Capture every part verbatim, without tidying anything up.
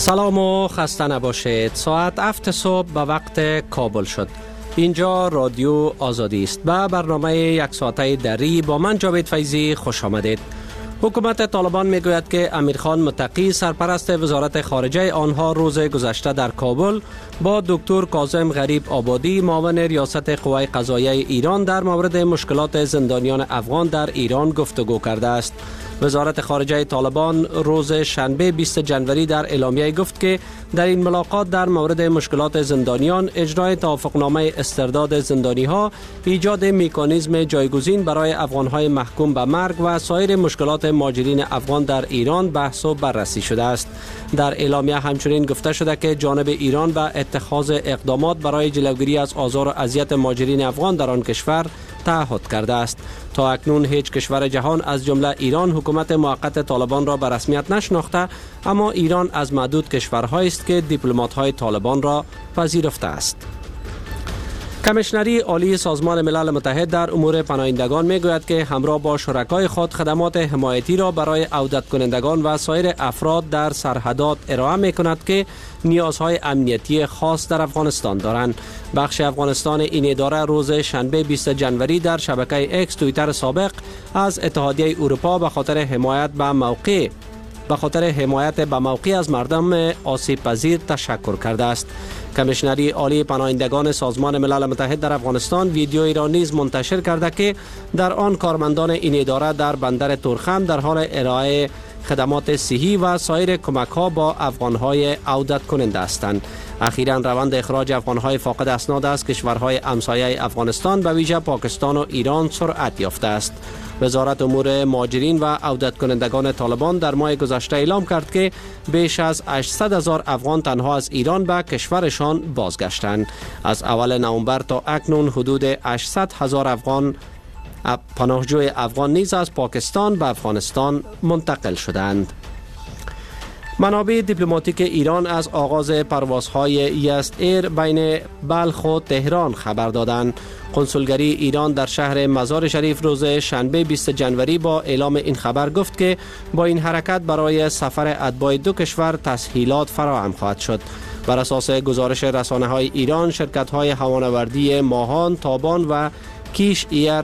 سلام و خسته نباشید. ساعت هفت صبح به وقت کابل شد. اینجا رادیو آزادی است. به برنامه یک ساعته دری با من جاوید فیضی خوش آمدید. حکومت طالبان میگوید که امیرخان متقی سرپرست وزارت خارجه آنها روز گذشته در کابل با دکتر کاظم غریب آبادی معاون ریاست قوای قضاییه ایران در مورد مشکلات زندانیان افغان در ایران گفتگو کرده است. وزارت خارجه طالبان روز شنبه بیست جنوری در اعلامیه گفت که در این ملاقات در مورد مشکلات زندانیان، اجرای توافقنامه استرداد زندانی ها، ایجاد مکانیزم جایگزین برای افغان های محکوم به مرگ و سایر مشکلات مهاجرین افغان در ایران بحث و بررسی شده است. در اعلامیه همچنین گفته شده که جانب ایران به اتخاذ اقدامات برای جلوگیری از آزار و اذیت مهاجرین افغان در آن کشور تعهد کرده است. تا اکنون هیچ کشور جهان از جمله ایران حکومت موقت طالبان را به رسمیت نشناخته، اما ایران از معدود کشورهایی است که دیپلمات‌های طالبان را پذیرفته است. کمیشنری عالی سازمان ملل متحد در امور پناهندگان میگوید که همراه با شرکای خود خدمات حمایتی را برای عودت کنندگان و سایر افراد در سرحدات ارائه می کند که نیازهای امنیتی خاص در افغانستان دارند. بخش افغانستان این اداره روز شنبه بیست جنوری در شبکه اکس توییتر سابق از اتحادیه اروپا به خاطر حمایت به موقع به خاطر حمایت به موقع از مردم آسیب پذیر تشکر کرده است. کمیشنری عالی پناهندگان سازمان ملل متحد در افغانستان ویدیویی را نیز منتشر کرده که در آن کارمندان این اداره در بندر تورخم در حال ارائه خدمات صحی و سایر کمک ها با افغان های عودت کننده هستند. اخیراً روند اخراج افغان های فاقد اسناد از کشورهای همسایه افغانستان به ویژه پاکستان و ایران سرعت یافته است. وزارت امور مهاجرین و عودت کنندگان طالبان در ماه گذشته اعلام کرد که بیش از هشتصد هزار افغان تنها از ایران به کشورشان بازگشتند. از اول نوامبر تا اکنون حدود هشتصد هزار افغان پناهجوی افغان نیز از پاکستان به افغانستان منتقل شدند. منابع دیپلماتیک ایران از آغاز پروازهای یست ایر بین بلخ و تهران خبر دادند. کنسولگری ایران در شهر مزار شریف روز شنبه بیست جنوری با اعلام این خبر گفت که با این حرکت برای سفر اتباع دو کشور تسهیلات فراهم خواهد شد. بر اساس گزارش رسانه های ایران، شرکت های هوانوردی ماهان، تابان و کیش ایر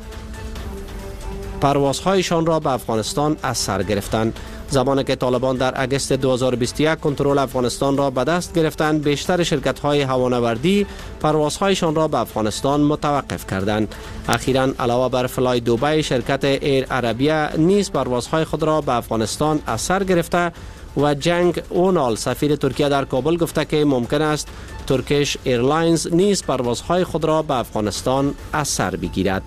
پروازهایشان را به افغانستان از سر گرفتند. زمانی که طالبان در اگست دو هزار و بیست و یک کنترل افغانستان را به دست گرفتند، بیشتر شرکت‌های هوانوردی پروازهایشان را به افغانستان متوقف کردند. اخیراً علاوه بر فلای دوبی، شرکت ایر عربیه نیز پروازهای خود را به افغانستان از سر گرفته و جنگ اونال سفیر ترکیه در کابل گفته که ممکن است ترکیش ایرلاینز نیز پروازهای خود را به افغانستان از سر بگیرد.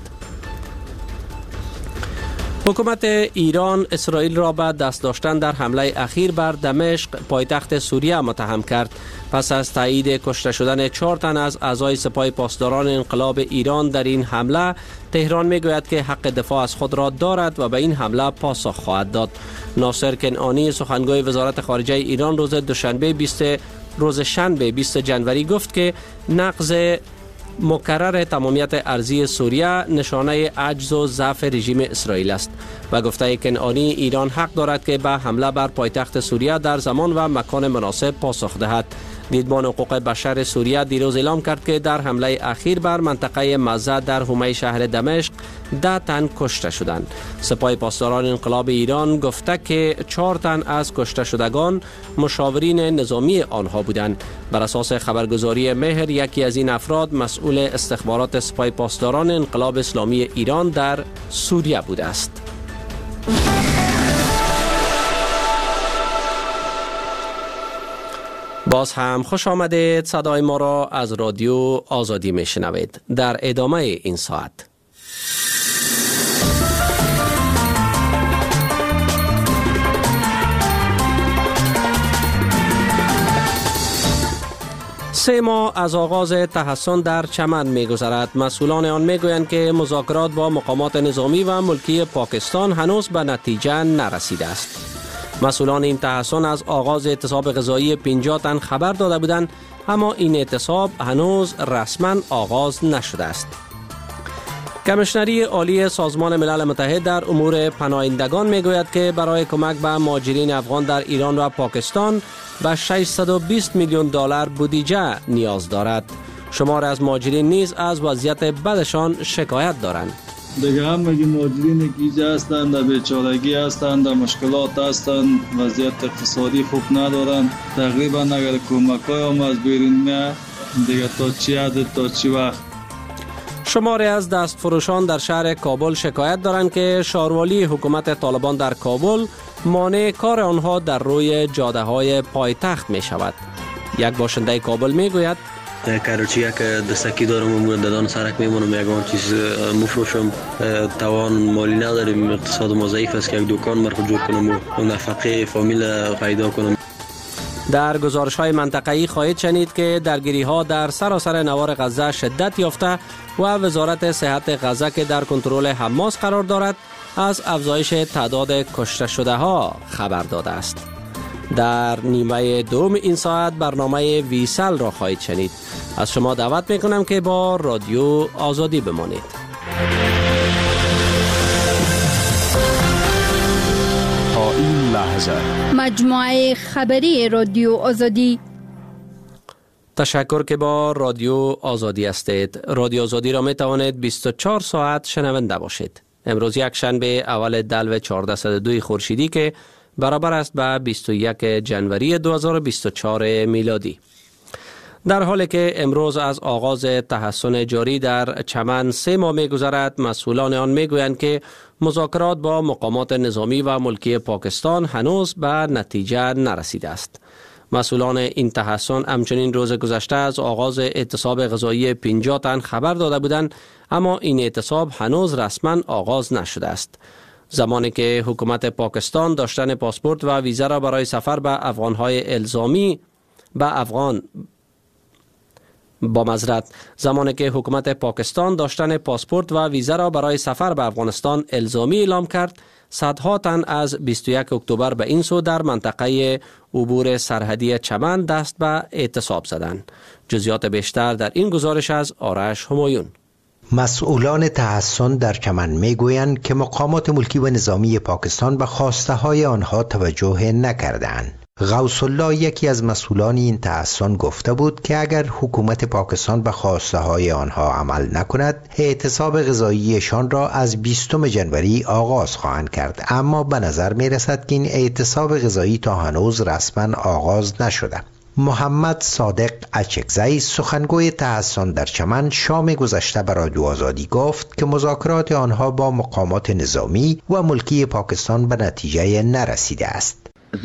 حکومت ایران اسرائیل را به دست داشتن در حمله اخیر بر دمشق پایتخت سوریه متهم کرد. پس از تایید کشته شدن چهار تن از اعضای سپاه پاسداران انقلاب ایران در این حمله، تهران میگوید که حق دفاع از خود را دارد و به این حمله پاسخ خواهد داد. ناصر کنعانی سخنگوی وزارت خارجه ایران روز دوشنبه بیست روز شنبه بیست جنوری گفت که نقض مکرر تمامیت ارضی سوریه نشانه عجز و ضعف رژیم اسرائیل است. و گفته کنعانی ایران حق دارد که به حمله بر پایتخت سوریه در زمان و مکان مناسب پاسخ دهد. دیدبان حقوق بشر سوریه دیروز اعلام کرد که در حمله اخیر بر منطقه مزه در حومه شهر دمشق ده تن کشته شدند. سپاه پاسداران انقلاب ایران گفته که چهار تن از کشته شدگان مشاورین نظامی آنها بودند. بر اساس خبرگزاری مهر، یکی از این افراد مسئول استخبارات سپاه پاسداران انقلاب اسلامی ایران در سوریه بوده است. باز هم خوش آمدید. صدای ما را از رادیو آزادی می شنوید. در ادامه این ساعت سه ماه از آغاز تحصن در چمن می گذرد. مسئولان آن می گویند که مذاکرات با مقامات نظامی و ملکی پاکستان هنوز به نتیجه نرسیده است. مسئولان این تحصن از آغاز اعتصاب غذایی پنجاه تن خبر داده بودند، اما این اعتصاب هنوز رسما آغاز نشده است. کمیشنری عالی سازمان ملل متحد در امور پناهندگان میگوید که برای کمک به مهاجرین افغان در ایران و پاکستان به ششصد و بیست میلیون دلار بودجه نیاز دارد. شمار از مهاجرین نیز از وضعیت بدشان شکایت دارند. دیگه همگی مهاجرین که اینجا هستند در بیچارگی هستند، در مشکلات هستند، وضعیت اقتصادی خوب ندارند. تقریبا اگر کمک‌های هم از بیرون میاد دیگه تا چی حد تا چی وقت. شماری از دستفروشان در شهر کابل شکایت دارند که شهروالی حکومت طالبان در کابل مانع کار آنها در روی جاده های پایتخت می شود. یک باشنده کابل می گوید کارچی یک دستکی دارم و دادان سرک میمونم، یکان چیز مفروشم، توان مالی نداریم، اقتصاد ما ضعیف است که یک دکان مرخو جور کنم و نفقه فامیل پیدا کنم. در گزارش های منطقه‌ای خواهید شنید که درگیری ها در سراسر نوار غزه شدت یافته و وزارت صحت غزه که در کنترل حماس قرار دارد از افزایش تعداد کشته شده ها خبر داده است. در نیمه دوم این ساعت برنامه ویسل را خواهید شنید. از شما دعوت میکنم که با رادیو آزادی بمانید. تا این لحظه مجموعه خبری رادیو آزادی. تشکر که با رادیو آزادی هستید. رادیو آزادی را می توانید بیست و چهار ساعت شنونده باشید. امروز یک شنبه اول دلو چهارصد و دو خورشیدی که برابر است به بیست و یک جنوری دو هزار و بیست و چهار میلادی. در حالی که امروز از آغاز تحسن جاری در چمن سه ماه می گذرد، مسئولان آن می گویند که مذاکرات با مقامات نظامی و ملکی پاکستان هنوز به نتیجه نرسیده است. مسئولان این تحسن همچنین روز گذشته از آغاز اعتصاب غذایی پنجاه تن خبر داده بودند، اما این اعتصاب هنوز رسما آغاز نشده است. زمانی که حکومت پاکستان داشتن پاسپورت و ویزا را برای سفر به افغانهای الزامی به افغان با معذرت زمانی که حکومت پاکستان داشتن پاسپورت و ویزا را برای سفر به افغانستان الزامی اعلام کرد، صدها تن از بیست و یک اکتبر به این سو در منطقه عبور سرحدی چمن دست به اعتصاب زدند. جزئیات بیشتر در این گزارش از آرش همایون. مسئولان تحسن در چمن میگویند که مقامات ملکی و نظامی پاکستان به خواسته های آنها توجه نکردند. غوث الله یکی از مسئولان این تحسن گفته بود که اگر حکومت پاکستان به خواسته های آنها عمل نکند، اعتصاب غذاییشان را از بیستم جنوری آغاز خواهند کرد، اما به نظر می رسد که این اعتصاب غذایی تا هنوز رسما آغاز نشده. محمد صادق اچکزی سخنگوی تحسن در چمن شام گذشته به رادیو آزادی گفت که مذاکرات آنها با مقامات نظامی و ملکی پاکستان به نتیجه نرسیده است.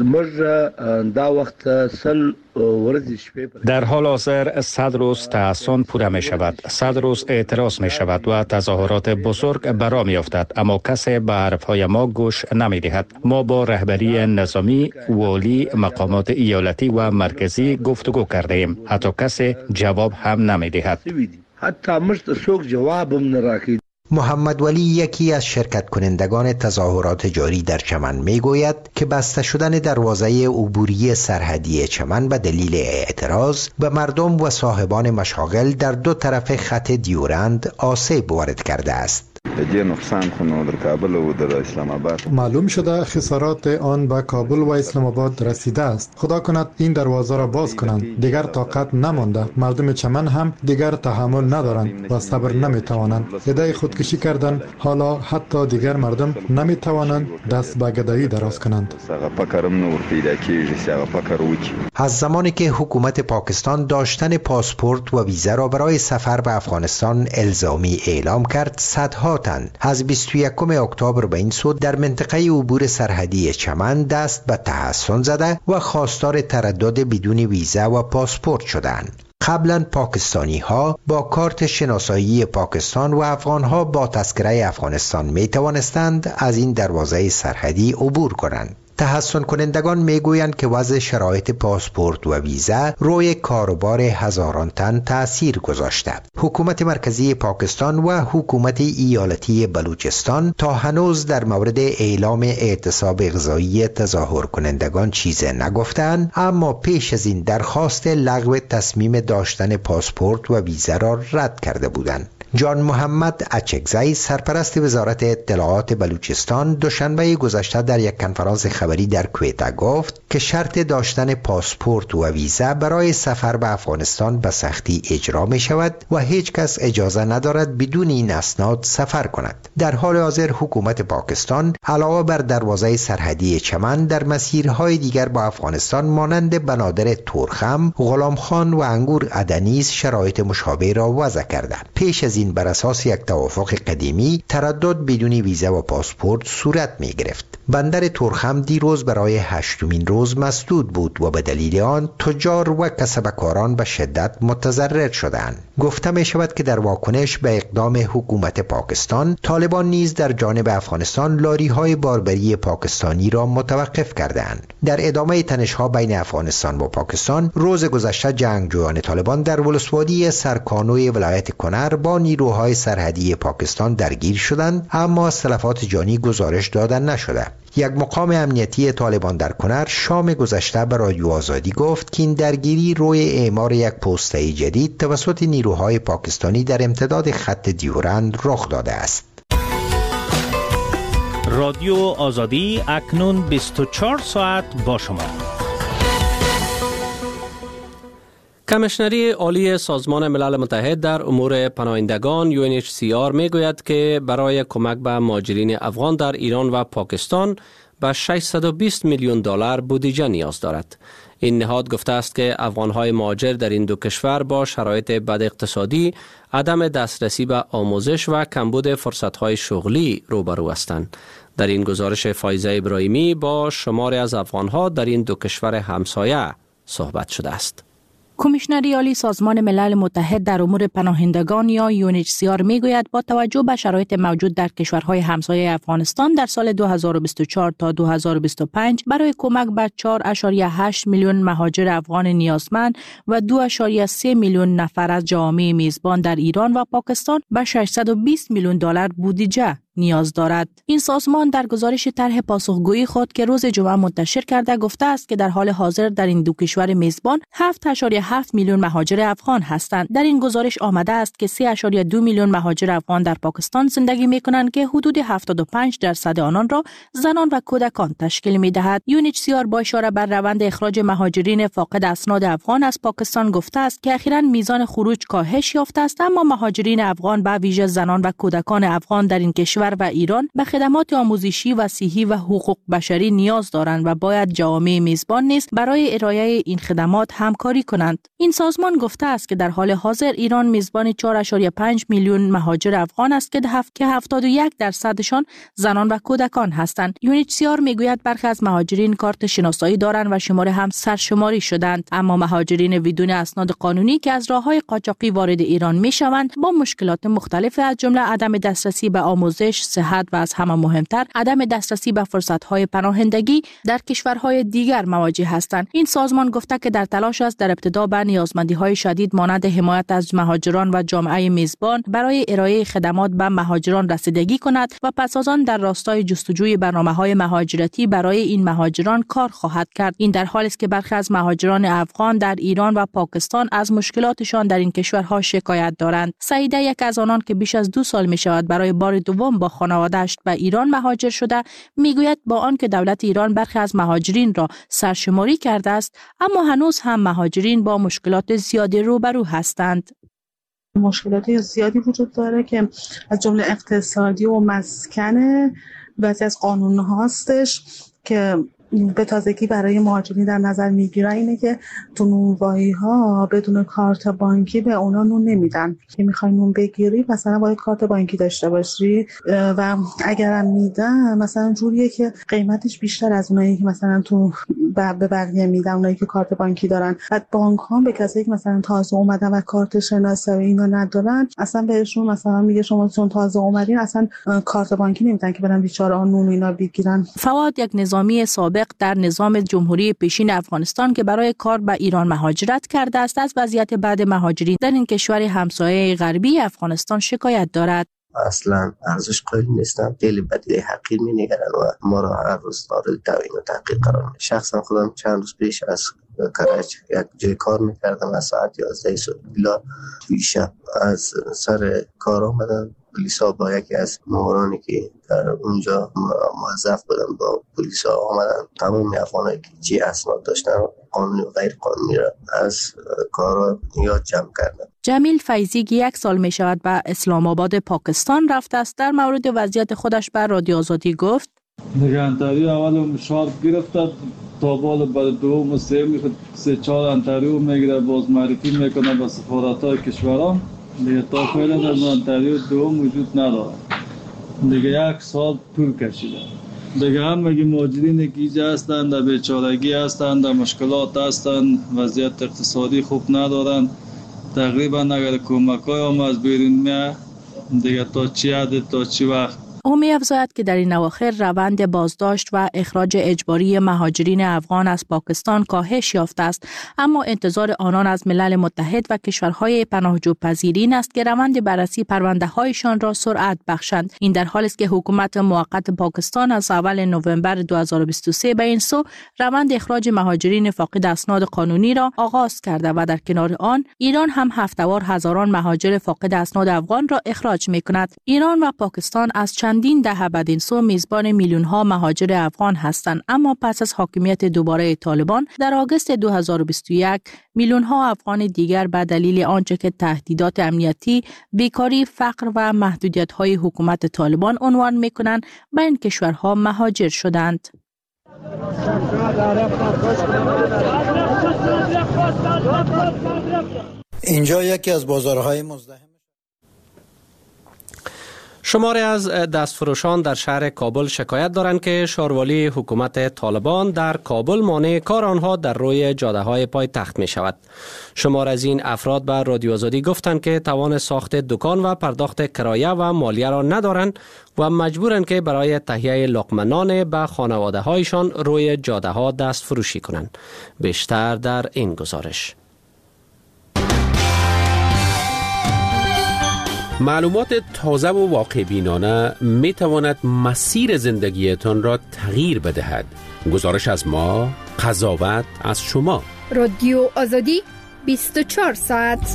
در حال حاضر صد روز تحسن پوره می شود، صد روز اعتراض می شود و تظاهرات بزرگ برا می افتد، اما کسی به حرفهای ما گوش نمی دهد. ما با رهبری نظامی، والی، مقامات ایالتی و مرکزی گفتگو کرده ایم، حتی کسی جواب هم نمی دهد. حتی مشت سوق جوابم نراکید. محمد ولی یکی از شرکت کنندگان تظاهرات جاری در چمن می گوید که بسته شدن دروازه عبوری سرحدی چمن به دلیل اعتراض به مردم و صاحبان مشاغل در دو طرف خط دیورند آسیب وارد کرده است. معلوم شده خسارات آن به کابل و اسلام آباد رسیده است. خدا کند این دروازه را باز کنند. دیگر طاقت نمانده. مردم چمن هم دیگر تحمل ندارند و صبر نمیتوانند. عده خودکشی کردند. حالا حتی دیگر مردم نمیتوانند دست به گدایی دراز کنند. از زمانی که حکومت پاکستان داشتن پاسپورت و ویزا را برای سفر به افغانستان الزامی اعلام کرد، صدها تن از بیست و یکم اکتبر به این سو در منطقه عبور سرحدی چمن دست به تحسن زده و خواستار تردد بدون ویزا و پاسپورت شدند. قبلا پاکستانی ها با کارت شناسایی پاکستان و افغان ها با تذکره افغانستان می توانستند از این دروازه سرحدی عبور کنند. تحسن کنندگان می گویند که وضع شرایط پاسپورت و ویزا روی کاروبار هزاران تن تأثیر گذاشته. حکومت مرکزی پاکستان و حکومت ایالتی بلوچستان تا هنوز در مورد اعلام اعتصاب غذایی تظاهر کنندگان چیز نگفتند، اما پیش از این درخواست لغو تصمیم داشتن پاسپورت و ویزا را رد کرده بودند. جان محمد اچکزی سرپرست وزارت اطلاعات بلوچستان دوشنبه گذشته در یک کنفرانس خبری در کویتا گفت که شرط داشتن پاسپورت و ویزا برای سفر به افغانستان به سختی اجرا می شود و هیچ کس اجازه ندارد بدون این اسناد سفر کند. در حال حاضر حکومت پاکستان علاوه بر دروازه سرحدی چمن در مسیرهای دیگر با افغانستان مانند بنادر تورخم، غلامخان و انگور عدنیز شرایط مشابه را وضع کرده. پیش از این بر اساس یک توافق قدیمی تردد بدون ویزا و پاسپورت صورت می گرفت. بندر تورخم دیروز برای هشتمین روز مسدود بود و به دلیل آن تجار و کسبکاران به شدت متضرر شدند. گفته می شود که در واکنش به اقدام حکومت پاکستان، طالبان نیز در جانب افغانستان لاری های باربری پاکستانی را متوقف کردند. در ادامه تنش‌ها بین افغانستان و پاکستان، روز گذشته جنگجویان طالبان در ولسوالی سرکانوی ولایت کنر با نیروهای سرحدی پاکستان درگیر شدند، اما از تلفات جانی گزارش داده نشده. یک مقام امنیتی طالبان در کنر شام گذشته به رادیو آزادی گفت که این درگیری روی اعمار یک پوسته جدید توسط نیروهای پاکستانی در امتداد خط دیورند رخ داده است. رادیو آزادی اکنون بیست و چهار ساعت با شما. کمیشنری عالی سازمان ملل متحد در امور پناهندگان یو ان اچ سی آر می گوید که برای کمک به مهاجرین افغان در ایران و پاکستان به ششصد و بیست میلیون دلار بودجه نیاز دارد. این نهاد گفته است که افغان‌های مهاجر در این دو کشور با شرایط بد اقتصادی، عدم دسترسی به آموزش و کمبود فرصت‌های شغلی روبرو هستند. در این گزارش فایزه ابراهیمی با شماری از افغان‌ها در این دو کشور همسایه صحبت شده است. کمیشنری عالی سازمان ملل متحد در امور پناهندگان یا یو ان اچ سی آر میگوید با توجه به شرایط موجود در کشورهای همسایه افغانستان در سال دو هزار و بیست و چهار تا دو هزار و بیست و پنج برای کمک به چهار ممیز هشت میلیون مهاجر افغان نیازمند و دو ممیز سه میلیون نفر از جوامع میزبان در ایران و پاکستان به ششصد و بیست میلیون دلار بودجه نیاز دارد. این سازمان در گزارش طرح پاسخگویی خود که روز جمعه منتشر کرده گفته است که در حال حاضر در این دو کشور میزبان هفت ممیز هفت میلیون مهاجر افغان هستند. در این گزارش آمده است که سه ممیز دو میلیون مهاجر افغان در پاکستان زندگی می‌کنند که حدود هفتاد و پنج درصد آنان را زنان و کودکان تشکیل می‌دهد. یو ان اچ سی آر با اشاره بر روند اخراج مهاجرین فاقد اسناد افغان از پاکستان گفته است که اخیراً میزان خروج کاهش یافته است، اما مهاجرین افغان به ویژه زنان و کودکان افغان در این کشور و ایران به خدمات آموزشی و صحی و حقوق بشری نیاز دارند و باید جوامع میزبان نیز برای ارائه این خدمات همکاری کنند. این سازمان گفته است که در حال حاضر ایران میزبان چهار ممیز پنج میلیون مهاجر افغان است که هفت که هفتاد و یک درصدشان زنان و کودکان هستند. یو ان اچ سی آر میگوید برخی از مهاجرین کارت شناسایی دارند و شماره هم سرشماری شدند، اما مهاجرین بدون اسناد قانونی که از راههای قاچاقی وارد ایران میشوند با مشکلات مختلف از جمله عدم دسترسی به آموزش، صحت و از همه مهمتر عدم دسترسی به فرصت‌های پناهندگی در کشورهای دیگر مواجه هستند. این سازمان گفته که در تلاش است در ابتدا به نیازمندی‌های شدید مانند حمایت از مهاجران و جامعه میزبان برای ارائه خدمات به مهاجران رسیدگی کند و پس از آن در راستای جستجوی برنامه‌های مهاجرتی برای این مهاجران کار خواهد کرد. این در حالی است که برخی از مهاجران افغان در ایران و پاکستان از مشکلاتشان در این کشورها شکایت دارند. سعیده یک از آنان که بیش از دو سال می‌شود برای بار دوم با خانواده‌اش به ایران مهاجر شده میگوید با آنکه دولت ایران برخی از مهاجرین را سرشماری کرده است، اما هنوز هم مهاجرین با مشکلات زیادی روبرو هستند. مشکلات زیادی وجود داره که از جمله اقتصادی و مسکن، بعضی از قانون هاستش که به تازگی برای مهاجرین در نظر میگیرن اینه که تو نونوایی ها بدون کارت بانکی به اونا نون نمیدن. که میخوای نون بگیری مثلا باید کارت بانکی داشته باشی و اگرم میدن مثلا جوریه که قیمتش بیشتر از اونایی که مثلا تو به بقیه میدن، اونایی که کارت بانکی دارن. بعد بانک ها به کسایی که مثلا تازه اومدن و کارت شناسایی اینا ندارن اصلا بهشون مثلا میگه شما چون تازه اومدین اصلا کارت بانکی نمیدن که برن بیچاره نون اینا بگیرن. فواد یک نظامی سابق در نظام جمهوری پیشین افغانستان که برای کار به ایران مهاجرت کرده است از وضعیت بعد مهاجرین در این کشور همسایه غربی افغانستان شکایت دارد. اصلا ارزش قائل نیستن، خیلی بدیده حقیر می‌نگرن و ما را هر روز مورد توهین و تحقیر قرار میدن. شخصا خودم چند روز پیش از کراچی یک جای کار میکردم، از ساعت یازده صبح بلا توی شب از سر کار آمدن پلیسا با یکی از مامورانی که در اونجا موظف بودن با پلیسا آمدن تمام افغانایی که چی اسناد داشتن قانونی و غیر قانونی را از کارا یاد جمع کردن. جمیل فیضی که یک سال می شود به اسلام آباد پاکستان رفته است در مورد وضعیت خودش به رادیو آزادی گفت: نگهداری اول مشارف گرفتد تا بالا بعد دوم و سه میخواد سه چهار انتریو میگیره، باز معرفی میکنه به سفارت‌های کشوران دیگه. تا فعلا از انتریو دوم وجود نداره دیگه، یک سال طول کشیده دیگه. همگی مهاجرین که اینجا هستند در بیچارگی هستند، در مشکلات هستند، وضعیت اقتصادی خوب ندارند. تقریبا اگر کمک‌های هم از بیرون میاد دیگه تا چی حد تا چی وقت. او می افزاید که در این اواخر روند بازداشت و اخراج اجباری مهاجرین افغان از پاکستان کاهش یافته است، اما انتظار آنان از ملل متحد و کشورهای پناهجو پذیرین است که روند بررسی پرونده هایشان را سرعت بخشند. این در حالی است که حکومت موقت پاکستان از اول نوامبر دو هزار و بیست و سه به این سو روند اخراج مهاجرین فاقد اسناد قانونی را آغاز کرده و در کنار آن ایران هم هفته‌وار هزاران مهاجر فاقد اسناد افغان را اخراج می کند. ایران و پاکستان از چندین دهه بعد این سو میزبان میلیون ها مهاجر افغان هستند، اما پس از حاکمیت دوباره طالبان در آگوست دو هزار و بیست و یک میلیون ها افغان دیگر به دلیل آنچه که تهدیدات امنیتی، بیکاری، فقر و محدودیت های حکومت طالبان عنوان میکنند به این کشورها مهاجر شدند. اینجا یکی از بازارهای مزدحم شماری از دستفروشان در شهر کابل شکایت دارند که شاروالی حکومت طالبان در کابل مانع کار آنها در روی جاده های پایتخت می شود. شمار از این افراد به رادیو آزادی گفتند که توان ساخت دکان و پرداخت کرایه و مالیه را ندارند و مجبورند که برای تهیه لقمه نان به خانواده هایشان روی جاده ها دست فروشی کنند. بیشتر در این گزارش. معلومات تازه و واقع بینانه می تواند مسیر زندگیتان را تغییر بدهد. گزارش از ما، قضاوت از شما. رادیو آزادی بیست و چهار ساعت.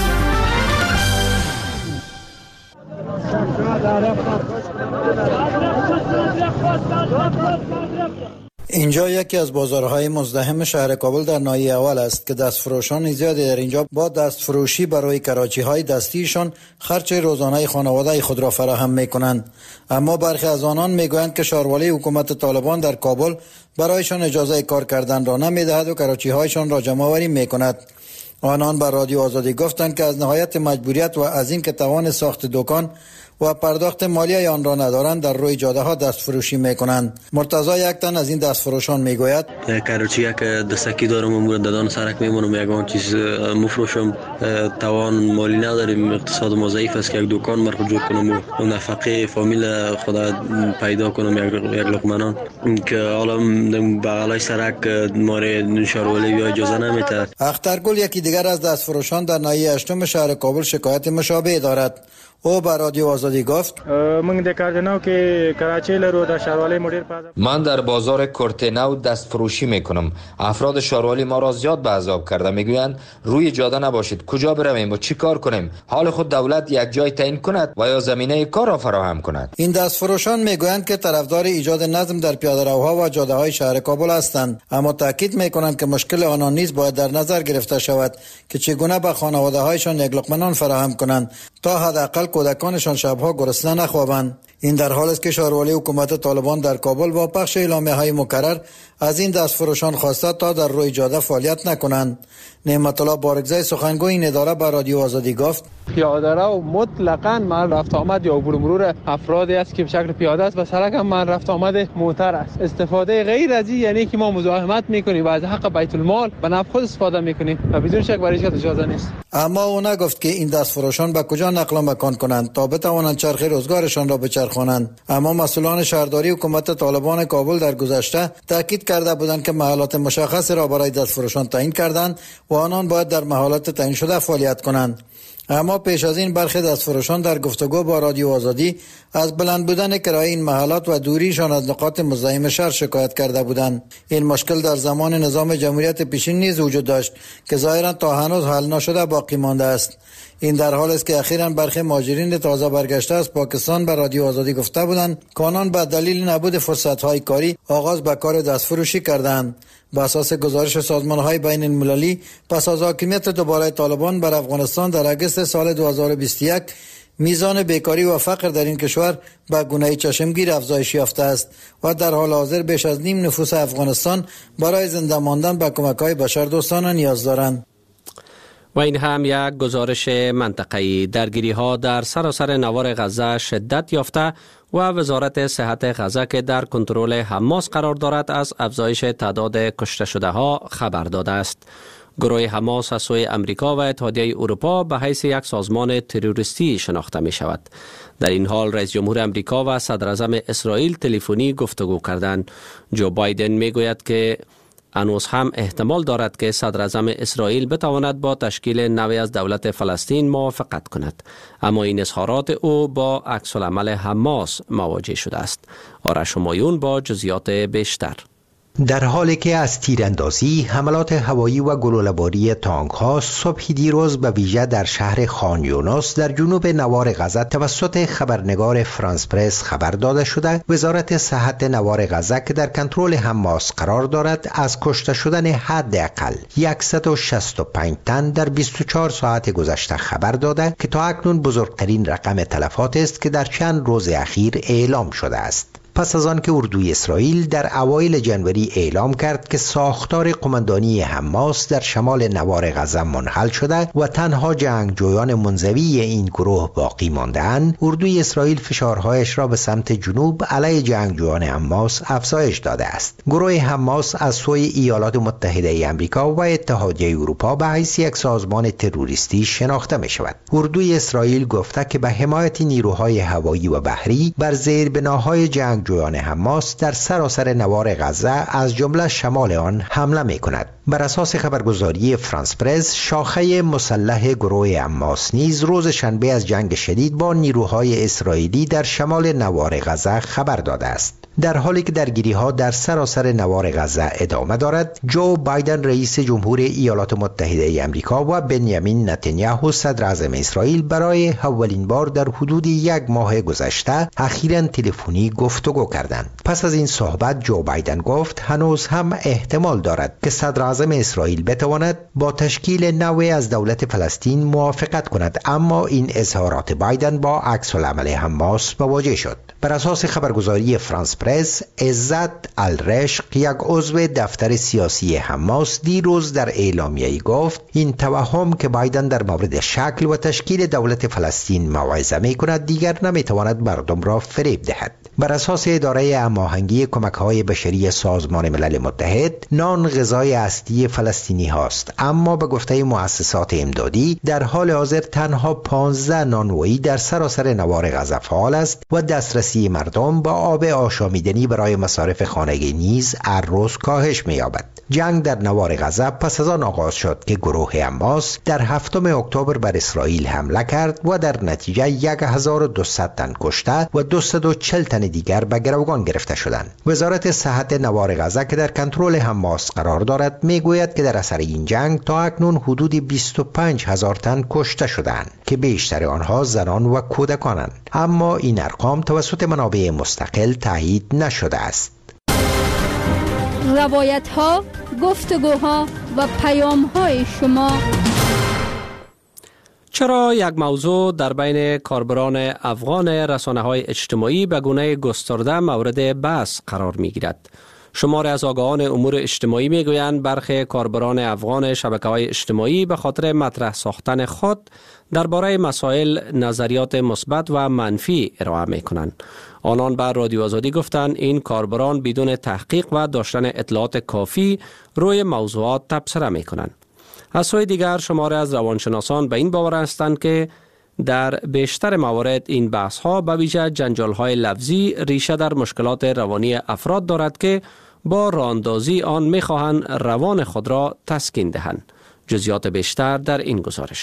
اینجا یکی از بازارهای مزدحم شهر کابل در ناحیه اول است که دستفروشان زیادی در اینجا با دستفروشی برای کراچی‌های دستیشان خرج روزانه خانواده خود را فراهم می‌کنند. اما برخی از آنان می‌گویند که شاروالی حکومت طالبان در کابل برایشان اجازه کار کردن را نمی‌دهد و کراچی‌هایشان را جمع‌آوری می‌کند. آنان بر رادیو آزادی گفتند که از نهایت مجبوریت و از این که توان ساخت دکان و پرداخت مالیه آن را ندارند در روی جاده ها دست فروشی میکنند. مرتضی یک تن از این دست فروشان میگوید کراچی یک دستکی دارم و دادان سرک میمونم، یگان چیز مفروشم، توان مالی نداریم، اقتصاد ما ضعیف است که یک دکان مرخ جور کنم و نفقه فامیل خدا پیدا کنم یک یک لقمه نان که حالا بغلای سرک ماره شاروالی بیا اجازه نمیده. اخترگل یکی دیگر از دست فروشان در ناحیه هشتم شهر کابل شکایت مشابه دارد. او بر رادیو آزادی گفت من در بازار کورتنو دست فروشی میکنم. افراد شاروالی ما را زیاد به عذاب کرده، میگویند روی جاده نباشید، کجا برویم و چی کار کنیم؟ حال خود دولت یک جای تعیین کند و یا زمینه کار را فراهم کند. این دست فروشان میگویند که طرفدار ایجاد نظم در پیاده‌روها و جاده های شهر کابل هستند، اما تاکید میکنند که مشکل آنان نیز باید در نظر گرفته شود که چگونه به خانواده هایشان یک لقمه نان فراهم کنند تا حداقل کودکانشان شبها گرسنه نخوابند. این در حال است که شاروالی حکومت طالبان در کابل با پخش اعلامیه‌های مکرر از این دست فروشان خواسته تا در روی جاده فعالیت نکنند. نعمت الله بارگزای سخنگوی این اداره به رادیو آزادی گفت پیاده رو مطلقاً من رفت آمد یا عبور مرور افرادی است که به شکل پیاده است و سرک هم من رفت آمد موتر است. استفاده غیر از این یعنی که ما مزاحمت میکنیم و از حق بیت المال به نفع خود استفاده میکنیم و بدون شک برای هیچ اجازه نیست. اما او نگفت که این دست فروشان به کجا نقل و مکان کنند تا بتوانند چرخ روزگارشان را بچرخانند. اما مسئولان شهرداری حکومت طالبان کابل در گذشته تاکید کرده بودند که محلات مشخص را برای دست فروشان تعیین کردند و آنان باید در محلات تعیین شده فعالیت کنند. اما پیش از این برخی دستفروشان در گفتگو با رادیو آزادی از بلند بودن کرایه این محلات و دوریشان از نقاط مزاحم شهر شکایت کرده بودند. این مشکل در زمان نظام جمهوریت پیشین نیز وجود داشت که ظاهرا تا هنوز حل نشده باقی مانده است. این در حال است که اخیراً برخی مهاجرین تازه برگشته از پاکستان به رادیو آزادی گفته بودند که آنان به دلیل نبود فرصت‌های کاری آغاز به کار دستفروشی کردند. به اساس گزارش سازمان‌های بین المللی پس از حاکمیت دوباره طالبان بر افغانستان در اگست سال دو هزار و بیست و یک میزان بیکاری و فقر در این کشور به گونه چشمگیر افزایش یافته است و در حال حاضر بیش از نیم نفوس افغانستان برای زنده ماندن به کمک‌های بشردوستانه نیاز دارند. و این هم یک گزارش منطقه‌ای. درگیری‌ها در سراسر نوار غزه شدت یافته و وزارت صحت غزه که در کنترل حماس قرار دارد از افزایش تعداد کشته شده ها خبر داده است. گروه حماس از سوی امریکا و اتحادیه اروپا به حیث یک سازمان تروریستی شناخته می شود. در این حال رئیس جمهور امریکا و صدر اعظم اسرائیل تلفنی گفتگو کردند. جو بایدن می گوید که هنوز هم احتمال دارد که صدر اعظم اسرائیل بتواند با تشکیل نوی از دولت فلسطین موافقت کند، اما این اظهارات او با عکس العمل حماس مواجه شده است. آرش همایون با جزئیات بیشتر. در حالی که از تیراندازی، حملات هوایی و گلوله‌باری تانک‌ها صبح دیروز به ویژه در شهر خان یونس در جنوب نوار غزه توسط خبرنگار فرانس پرس خبر داده شده، وزارت صحت نوار غزه که در کنترل حماس قرار دارد از کشته شدن حداقل صد و شصت و پنج تن در بیست و چهار ساعت گذشته خبر داده که تا اکنون بزرگترین رقم تلفات است که در چند روز اخیر اعلام شده است. پس از آن که اردوی اسرائیل در اوایل جنوری اعلام کرد که ساختار قماندانی حماس در شمال نوار غزه منحل شده و تنها جنگجویان منزوی این گروه باقی مانده‌اند، اردوی اسرائیل فشارهایش را به سمت جنوب علیه جنگجویان حماس افزایش داده است. گروه حماس از سوی ایالات متحده آمریکا و اتحادیه اروپا به حیث یک سازمان تروریستی شناخته می شود. اردوی اسرائیل گفته که به حمایت نیروهای هوایی و بحری بر زیربناهای جنگ جویان حماس در سراسر نوار غزه از جمله شمال آن حمله می کند. بر اساس خبرگزاری فرانس پرس، شاخه مسلح گروه حماس نیز روز شنبه از جنگ شدید با نیروهای اسرائیلی در شمال نوار غزه خبر داده است. در حالی که درگیری‌ها در سراسر نوار غزه ادامه دارد، جو بایدن رئیس جمهور ایالات متحده آمریکا و بنیامین نتانیاهو صدر اعظم اسرائیل برای اولین بار در حدود یک ماه گذشته اخیراً تلفنی گفتگو کردند. پس از این صحبت جو بایدن گفت هنوز هم احتمال دارد که صدر اعظم اسرائیل بتواند با تشکیل نوعی از دولت فلسطین موافقت کند، اما این اظهارات بایدن با عکس العمل حماس مواجه شد. بر اساس خبرگزاری فرانس پرس، عزت الرشق، یک عضو دفتر سیاسی حماس، دیروز در اعلامیه‌ای گفت این توهم که بایدن در مورد شکل و تشکیل دولت فلسطین موعظه می‌کند دیگر نمی‌تواند مردم را فریب دهد. بر اساس اداره هماهنگی کمک‌های بشری سازمان ملل متحد، نان غذای اصلی فلسطینی هاست، اما به گفته مؤسسات امدادی در حال حاضر تنها پانزده نانوایی در سراسر نوار غزه فعال است و دسترسی مردم با آب آشامیدنی برای مصارف خانگی نیز هر روز کاهش می‌یابد. جنگ در نوار غزه پس از آن آغاز شد که گروه حماس در هفتم اکتبر بر اسرائیل حمله کرد و در نتیجه هزار و دویست تن کشته و دویست و چهل تن دیگر به گروگان گرفته شدند. وزارت صحت نوار غزه که در کنترل حماس قرار دارد میگوید که در اثر این جنگ تا اکنون حدود بیست و پنج هزار تن کشته شدند که بیشتر آنها زنان و کودکانند، اما این ارقام توسط منابع مستقل تایید نشده است. روایت ها، گفتگوها و پیام های شما. چرا یک موضوع در بین کاربران افغان رسانه های اجتماعی به گونه گسترده مورد بحث قرار می گیرد؟ شماری از آگاهان امور اجتماعی می گویند برخی کاربران افغان شبکه های اجتماعی به خاطر مطرح ساختن خود درباره مسائل نظریات مثبت و منفی ارائه می کنند. آنان به رادیو آزادی گفتند این کاربران بدون تحقیق و داشتن اطلاعات کافی روی موضوعات تبصره می کنند. از سوی دیگر شماری از روانشناسان به این باور هستند که در بیشتر موارد این بحث ها به ویژه جنجال های لفظی ریشه در مشکلات روانی افراد دارد که با راهاندازی آن می خواهند روان خود را تسکین دهند. جزئیات بیشتر در این گزارش.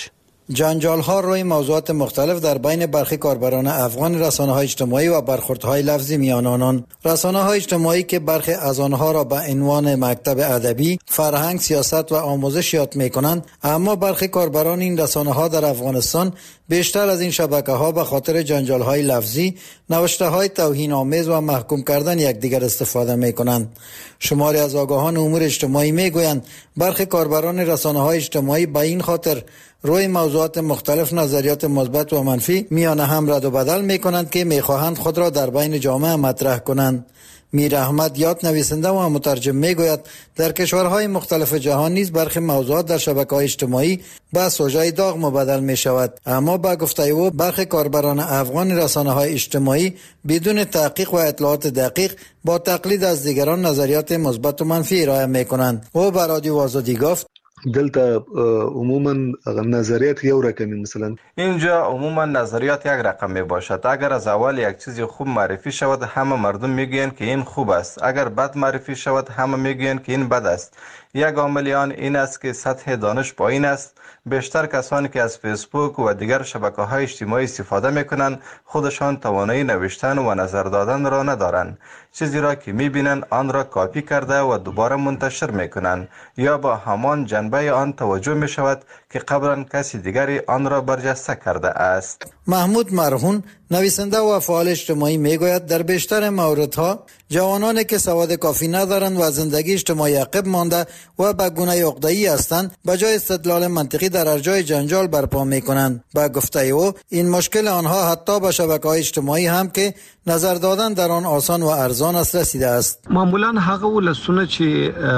جنجال ها روی موضوعات مختلف در بین برخی کاربران افغان رسانه‌های اجتماعی و برخوردهای لفظی میان آنان. رسانه‌های اجتماعی که برخی از آنها را به عنوان مکتب ادبی، فرهنگ، سیاست و آموزش یاد می‌کنند، اما برخی کاربران این رسانه‌ها در افغانستان بیشتر از این شبکه‌ها به خاطر جنجال‌های لفظی، نوشته‌های توهین‌آمیز و محکوم کردن یکدیگر استفاده می‌کنند. شماری از آگاهان امور اجتماعی می‌گویند برخی کاربران رسانه‌های اجتماعی به این خاطر روی موضوعات مختلف نظریات مثبت و منفی میان هم رد و بدل می‌کنند که می‌خواهند خود را در بین جامعه مطرح کنند. میر احمد یاد نویسنده و مترجم میگوید در کشورهای مختلف جهان نیز برخی موضوعات در شبکه‌های اجتماعی به سوژه داغ مبدل می شود، اما با گفته او برخی کاربران افغان رسانه‌های اجتماعی بدون تحقیق و اطلاعات دقیق با تقلید از دیگران نظریات مثبت و منفی ارائه می‌کنند. او به رادیو آزادی گفت دلته عموما نظریات یو رقمی، مثلا اینجا عموما نظریات یک رقم می باشد. اگر از اول یک چیزی خوب معرفی شود همه مردم میگویند که این خوب است، اگر بد معرفی شود همه میگویند که این بد است. یک عامل آن این است که سطح دانش پایین است. بیشتر کسانی که از فیسبوک و دیگر شبکه‌های اجتماعی استفاده می‌کنند خودشان توانایی نوشتن و نظر دادن را ندارند. چیزی را که می‌بینند آن را کاپی کرده و دوباره منتشر می‌کنند یا با همان جنبه آن توجه می‌شود که قبلا کسی دیگری آن را برجسته کرده است. محمود مرهون نویسنده و فعال اجتماعی میگوید در بیشتر موردها جوانانی که سواد کافی ندارند و زندگی اجتماعی عقب مانده و به گونه عقده‌ای هستند به جای استدلال منطقی در ارجاع جنجال برپا میکنند. با گفته او این مشکل آنها حتی به شبکه‌های اجتماعی هم که نظر دادن در آن آسان و ارزان است رسیده است. معمولا هغه ولسونه چې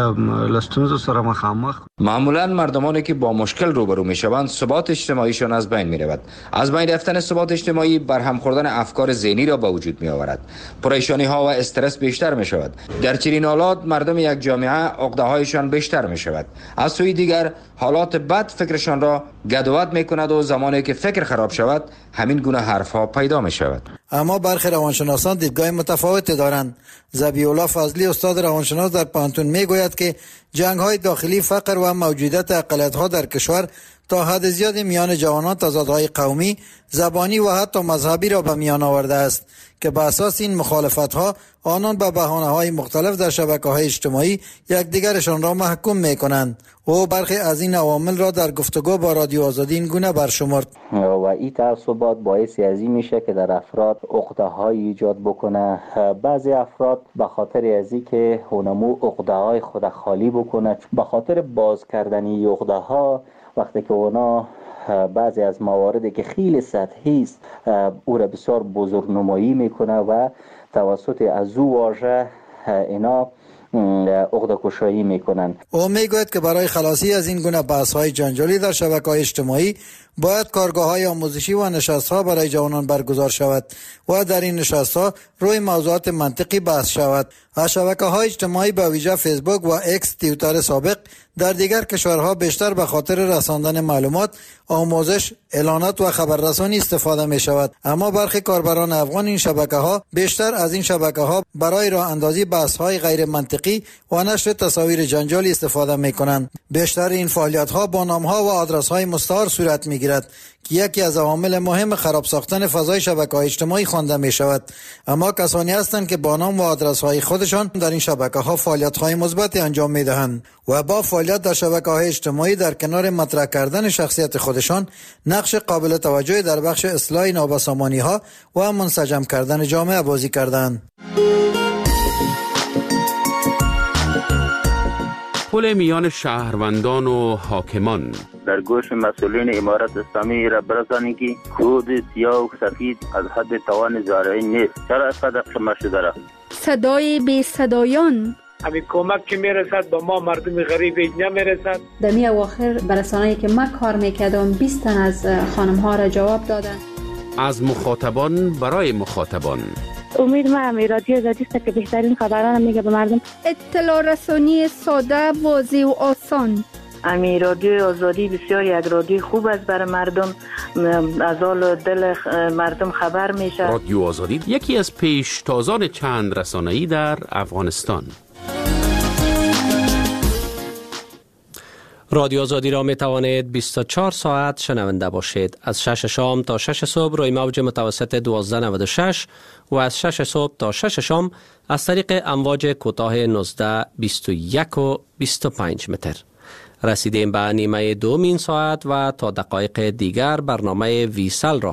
لستونزو سره مخامخ معمولا مردمانی که با مشکل روبرو میشوند ثبات اجتماعیشان از بین میرود. از بین رفتن ثبات اجتماعی برهم خوردن افکار ذهنی را به وجود می آورد. پریشانی ها و استرس بیشتر می شود. در چنین حالات مردم یک جامعه عقده هایشان بیشتر می شود. از سوی دیگر حالات بد فکرشان را گدوت می کند و زمانی که فکر خراب شود همین گونه حرف ها پیدا می شود. اما برخی روانشناسان دیدگاه متفاوتی دارند. ذبیح‌الله فضلی استاد روانشناس در پانتون می گوید که جنگ های داخلی، فقر و موجودیت اقلیت ها در کشور تا حد زیاد میان جوانان تضادهای قومی، زبانی و حتی مذهبی را به میان آورده است که به اساس این مخالفت ها آنان به بهانه های مختلف در شبکه های اجتماعی یکدیگرشان را محکوم می کنند. او برخی از این عوامل را در گفتگو با رادیو آزادی این گونه برشمرد. و این تعصبات باعث از این میشه که در افراد عقده های ایجاد بکنه. بعضی افراد به خاطر از این که اونمو عقده های خود خالی بکنه، به خاطر باز کردنی عقده ها وقتی که اونا بعضی از مواردی که خیلی سطحی است او را بسیار بزرگ نمایی میکنه و توسط از او واژه اینا عقده کشایی میکنن. او میگوید که برای خلاصی از این گونه بحث های جنجالی در شبکه‌های اجتماعی باید کارگاه های آموزشی و نشست ها برای جوانان برگزار شود و در این نشست ها روی موضوعات منطقی بحث شود. از شبکه های اجتماعی به ویژه فیسبوک و اکس توییتر سابق در دیگر کشورها بیشتر به خاطر رساندن معلومات، آموزش، اعلانات و خبررسانی استفاده می شود. اما برخی کاربران افغان این شبکه ها بیشتر از این شبکه ها برای راه اندازی بحث های غیر منطقی و نشر تصاویر جنجالی استفاده می کنند. بیشتر این فعالیت ها با نام ها و آدرس های مستعار صورت می گیرد که یکی از عوامل مهم خراب ساختن فضای شبکه‌های اجتماعی خوانده می شود. اما کسانی هستند که با نام و آدرس های خودشان در این شبکه ها فعالیت های مثبتی انجام می دهند و با فعالیت در شبکه های اجتماعی در کنار مطرح کردن شخصیت خودشان نقش قابل توجهی در بخش اصلاح نابسامانی ها و منسجم کردن جامعه بازی کردند. پل میان شهروندان و حاکمان در گوش مسئولین امارت اسلامی را برسانید که کود سیاه و سفید از حد توان زارعی نیست. چرا اینقدر خمه شده را؟ صدای بی صدایان همین کمک که میرسد با ما مردم غریب نمیرسد. در می اواخر برسانه‌ای که من کار میکردم بیست تن از خانم ها را جواب دادن. از مخاطبان برای مخاطبان. امید ما هم رادیو آزادی است که بهترین خبران میگه به مردم. اطلاع رسانی ساده، واضح و آسان. امی رادیو آزادی بسیار یک رادیو خوب است برای مردم، از حال دل مردم خبر میشه. رادیو آزادی یکی از پیشتازان چند رسانه‌ای در افغانستان. رادیو آزادی را می توانید بیست و چهار ساعت شنونده باشید. از شش شام تا شش صبح روی موج متوسط دوازده نود و شش و از شش صبح تا شش شام از طریق امواج کوتاه نوزده، بیست و یک و بیست و پنج متر. رسیدیم به نیمه دومین ساعت و تا دقایق دیگر برنامه ویسل را